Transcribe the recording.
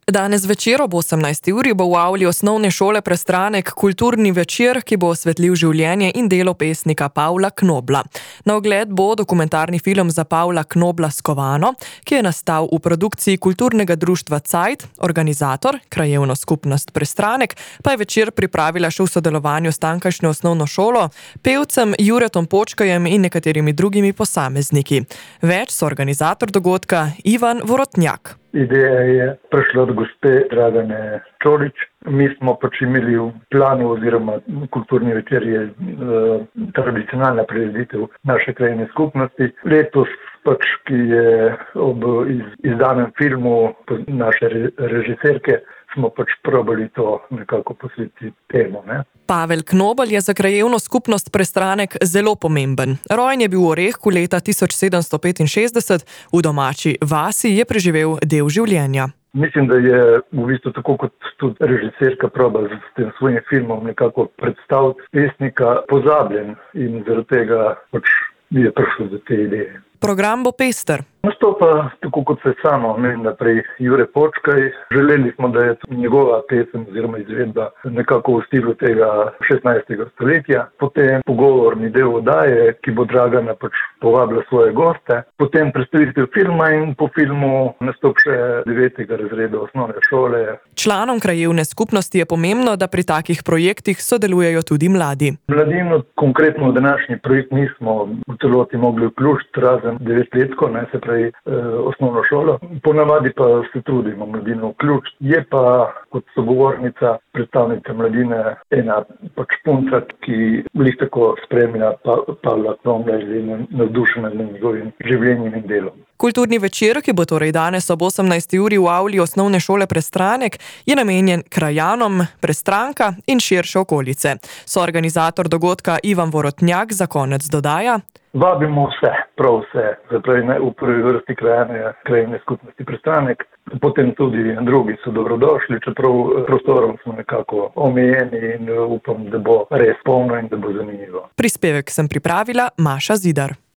Danes večer ob 18. uri bo v avli osnovne šole Prestranek kulturni večer, ki bo osvetlil življenje in delo pesnika Pavla Knobla. Na ogled bo dokumentarni film za Pavla Knobla Skovano, ki je nastal v produkciji kulturnega društva Cajt, organizator, krajevno skupnost Prestranek, pa je večer pripravila še v sodelovanju s tamkajšnjo osnovno šolo, pevcem Juretom Počkajem in nekaterimi drugimi posamezniki. Več so organizator dogodka Ivan Vorotnjak. Ideja je prišla od gospe Dragane Čolič. Mi smo pač imeli v planu oziroma kulturni večer je tradicionalna prireditev naše krajevne skupnosti. Letos pač, ki je ob izdanem filmu naše režiserke, smo pač probali to nekako posvetiti temu. Pavel Knobel je za krajevno skupnost Prestranek zelo pomemben. Rojen je bil v Orehku leta 1765, v domači vasi je preživel del življenja. Mislim, da je v bistvu tako kot tudi režiserka proba s tem svojim filmom nekako predstaviti pesnika pozabljen in zaradi tega pač je prišlo do te ideje. Program bo pester. Nastopa, tako kot se samo omenila prej, Jure Počkaj. Želeli smo, da je njegova pesem oziroma izvedba nekako v stilu tega 16. stoletja. Potem pogovorni del oddaje, ki bo Dragana pač povabila svoje goste. Potem predstavitev filma in po filmu nastop še 9. razreda osnovne šole. Članom krajevne skupnosti je pomembno, da pri takih projektih sodelujejo tudi mladi. Mladino, konkretno v današnji projekt nismo v celoti mogli vključiti, razen 9-letko, se pravi osnovno šolo. Ponavadi pa se trudimo mladino vključiti. Je pa kot sogovornica predstavnica mladine ena pač punca, ki lih tako spremlja Pavla Knobla in je navdušena nad njegovim življenjem in delom. Kulturni večer, ki bo torej danes ob 18. uri v avli osnovne šole Prestranek, je namenjen krajanom Prestranka in širše okolice. Soorganizator dogodka Ivan Vorotnjak za konec dodaja: Vabimo vse, prav vse, zapravi v prvi vrsti krajevne skupnosti Prestranek, potem tudi drugi so dobrodošli, čeprav prostorom smo nekako omejeni in upam, da bo res polno in da bo zanimivo. Prispevek sem pripravila Maša Zidar.